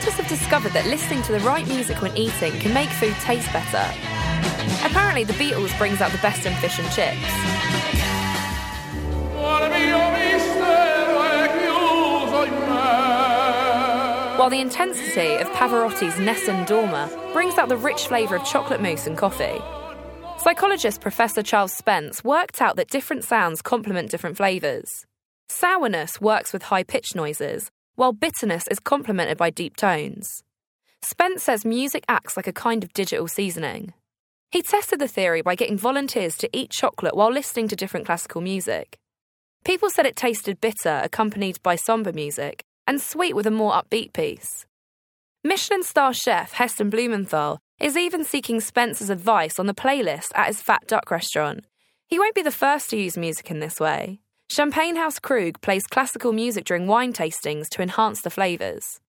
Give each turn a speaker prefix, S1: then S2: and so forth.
S1: scientists have discovered that listening to the right music when eating can make food taste better. Apparently, the Beatles brings out the best in fish and chips. While the intensity of Pavarotti's Nessun Dorma brings out the rich flavour of chocolate mousse and coffee. Psychologist Professor Charles Spence worked out that different sounds complement different flavours. Sourness works with high-pitched noises, while bitterness is complemented by deep tones. Spence says music acts like a kind of digital seasoning. He tested the theory by getting volunteers to eat chocolate while listening to different classical music. People said it tasted bitter, accompanied by sombre music, and sweet with a more upbeat piece. Michelin star chef Heston Blumenthal is even seeking Spence's advice on the playlist at his Fat Duck restaurant. He won't be the first to use music in this way. Champagne House Krug plays classical music during wine tastings to enhance the flavours.